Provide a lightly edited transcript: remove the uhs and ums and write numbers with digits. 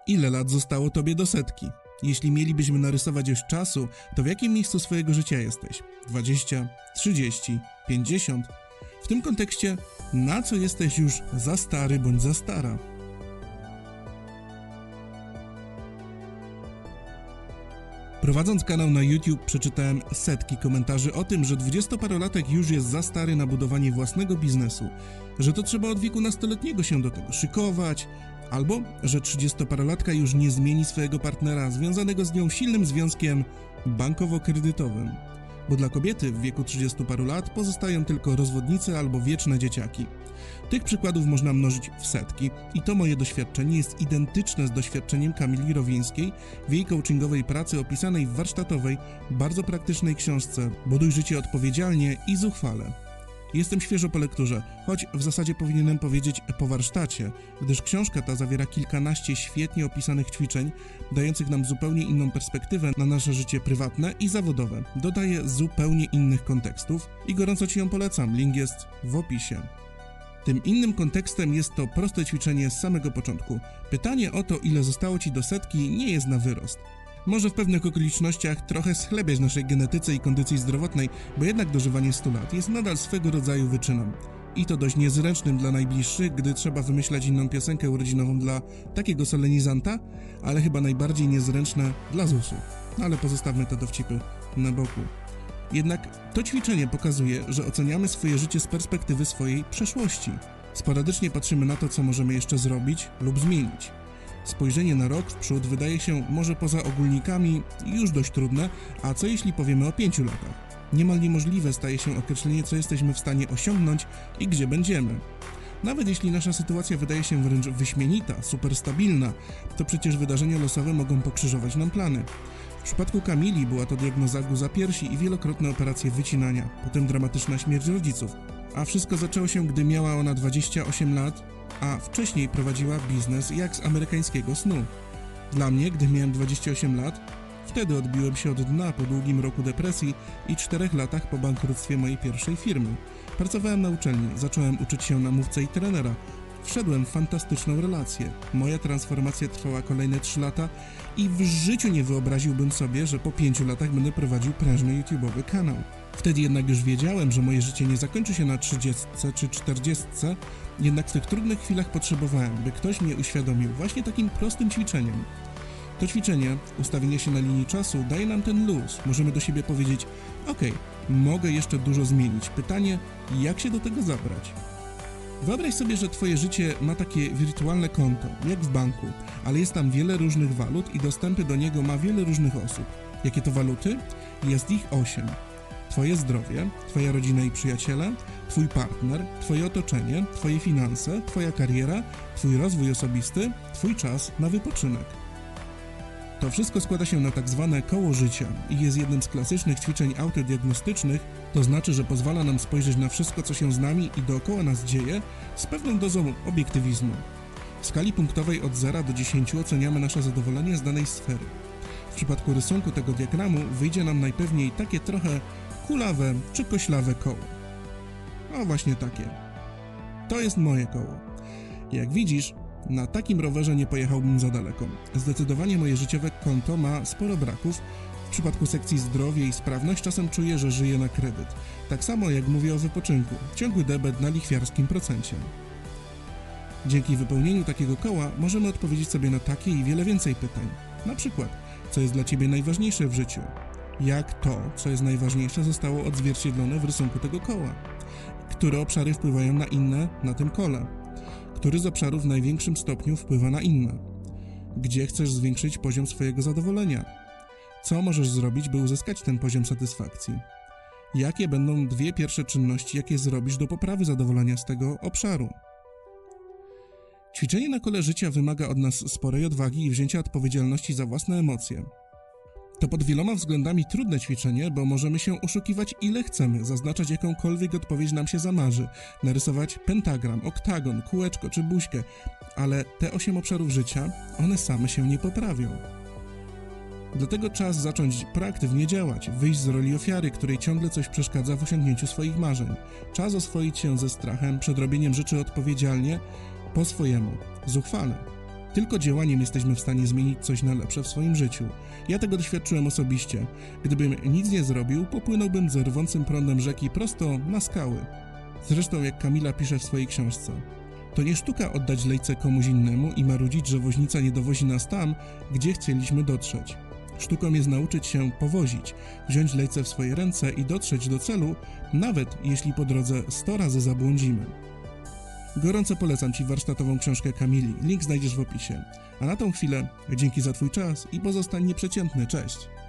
Ile lat zostało tobie do setki? Jeśli mielibyśmy narysować oś czasu, to w jakim miejscu swojego życia jesteś? 20, 30, 50? W tym kontekście, na co jesteś już za stary bądź za stara? Prowadząc kanał na YouTube, przeczytałem setki komentarzy o tym, że 20-parolatek już jest za stary na budowanie własnego biznesu, że to trzeba od wieku nastoletniego się do tego szykować, albo że 30-parolatka już nie zmieni swojego partnera związanego z nią silnym związkiem bankowo-kredytowym. Bo dla kobiety w wieku 30 paru lat pozostają tylko rozwodnice albo wieczne dzieciaki. Tych przykładów można mnożyć w setki i to moje doświadczenie jest identyczne z doświadczeniem Kamili Rowińskiej w jej coachingowej pracy opisanej w warsztatowej, bardzo praktycznej książce Buduj życie odpowiedzialnie i zuchwale. Jestem świeżo po lekturze, choć w zasadzie powinienem powiedzieć po warsztacie, gdyż książka ta zawiera kilkanaście świetnie opisanych ćwiczeń, dających nam zupełnie inną perspektywę na nasze życie prywatne i zawodowe. Dodaje zupełnie innych kontekstów i gorąco Ci ją polecam, link jest w opisie. Tym innym kontekstem jest to proste ćwiczenie z samego początku. Pytanie o to, ile zostało Ci do setki, nie jest na wyrost. Może w pewnych okolicznościach trochę schlebiać naszej genetyce i kondycji zdrowotnej, bo jednak dożywanie 100 lat jest nadal swego rodzaju wyczynem. I to dość niezręcznym dla najbliższych, gdy trzeba wymyślać inną piosenkę urodzinową dla takiego solenizanta, ale chyba najbardziej niezręczne dla ZUS-u. Ale pozostawmy te dowcipy na boku. Jednak to ćwiczenie pokazuje, że oceniamy swoje życie z perspektywy swojej przeszłości. Sporadycznie patrzymy na to, co możemy jeszcze zrobić lub zmienić. Spojrzenie na rok w przód wydaje się może poza ogólnikami już dość trudne, a co jeśli powiemy o 5 latach? Niemal niemożliwe staje się określenie, co jesteśmy w stanie osiągnąć i gdzie będziemy. Nawet jeśli nasza sytuacja wydaje się wręcz wyśmienita, superstabilna, to przecież wydarzenia losowe mogą pokrzyżować nam plany. W przypadku Kamili była to diagnoza guza piersi i wielokrotne operacje wycinania, potem dramatyczna śmierć rodziców. A wszystko zaczęło się, gdy miała ona 28 lat, a wcześniej prowadziła biznes jak z amerykańskiego snu. Dla mnie, gdy miałem 28 lat, wtedy odbiłem się od dna po długim roku depresji i 4 latach po bankructwie mojej pierwszej firmy. Pracowałem na uczelni, zacząłem uczyć się na mówcę i trenera. Wszedłem w fantastyczną relację. Moja transformacja trwała kolejne 3 lata i w życiu nie wyobraziłbym sobie, że po 5 latach będę prowadził prężny YouTube'owy kanał. Wtedy jednak już wiedziałem, że moje życie nie zakończy się na 30 czy 40, jednak w tych trudnych chwilach potrzebowałem, by ktoś mnie uświadomił właśnie takim prostym ćwiczeniem. To ćwiczenie, ustawienie się na linii czasu, daje nam ten luz. Możemy do siebie powiedzieć: okej, mogę jeszcze dużo zmienić. Pytanie, jak się do tego zabrać? Wyobraź sobie, że Twoje życie ma takie wirtualne konto, jak w banku, ale jest tam wiele różnych walut i dostępy do niego ma wiele różnych osób. Jakie to waluty? Jest ich 8. Twoje zdrowie, Twoja rodzina i przyjaciele, Twój partner, Twoje otoczenie, Twoje finanse, Twoja kariera, Twój rozwój osobisty, Twój czas na wypoczynek. To wszystko składa się na tak zwane koło życia i jest jednym z klasycznych ćwiczeń autodiagnostycznych, to znaczy, że pozwala nam spojrzeć na wszystko, co się z nami i dookoła nas dzieje, z pewną dozą obiektywizmu. W skali punktowej od 0 do 10 oceniamy nasze zadowolenie z danej sfery. W przypadku rysunku tego diagramu wyjdzie nam najpewniej takie trochę kulawe czy koślawe koło. O, właśnie takie. To jest moje koło. Jak widzisz, na takim rowerze nie pojechałbym za daleko. Zdecydowanie moje życiowe konto ma sporo braków. W przypadku sekcji zdrowie i sprawność czasem czuję, że żyję na kredyt. Tak samo jak mówię o wypoczynku. Ciągły debet na lichwiarskim procencie. Dzięki wypełnieniu takiego koła możemy odpowiedzieć sobie na takie i wiele więcej pytań. Na przykład, co jest dla Ciebie najważniejsze w życiu? Jak to, co jest najważniejsze, zostało odzwierciedlone w rysunku tego koła? Które obszary wpływają na inne na tym kole? Który z obszarów w największym stopniu wpływa na inne? Gdzie chcesz zwiększyć poziom swojego zadowolenia? Co możesz zrobić, by uzyskać ten poziom satysfakcji? Jakie będą 2 pierwsze czynności, jakie zrobisz do poprawy zadowolenia z tego obszaru? Ćwiczenie na kole życia wymaga od nas sporej odwagi i wzięcia odpowiedzialności za własne emocje. To pod wieloma względami trudne ćwiczenie, bo możemy się oszukiwać ile chcemy, zaznaczać jakąkolwiek odpowiedź nam się zamarzy, narysować pentagram, oktagon, kółeczko czy buźkę, ale te 8 obszarów życia, one same się nie poprawią. Dlatego czas zacząć proaktywnie działać, wyjść z roli ofiary, której ciągle coś przeszkadza w osiągnięciu swoich marzeń. Czas oswoić się ze strachem, przed robieniem rzeczy odpowiedzialnie, po swojemu, zuchwale. Tylko działaniem jesteśmy w stanie zmienić coś na lepsze w swoim życiu. Ja tego doświadczyłem osobiście. Gdybym nic nie zrobił, popłynąłbym z rwącym prądem rzeki prosto na skały. Zresztą jak Kamila pisze w swojej książce. To nie sztuka oddać lejce komuś innemu i marudzić, że woźnica nie dowozi nas tam, gdzie chcieliśmy dotrzeć. Sztuką jest nauczyć się powozić, wziąć lejce w swoje ręce i dotrzeć do celu, nawet jeśli po drodze 100 razy zabłądzimy. Gorąco polecam Ci warsztatową książkę Kamili, link znajdziesz w opisie. A na tą chwilę dzięki za Twój czas i pozostań nieprzeciętny, cześć!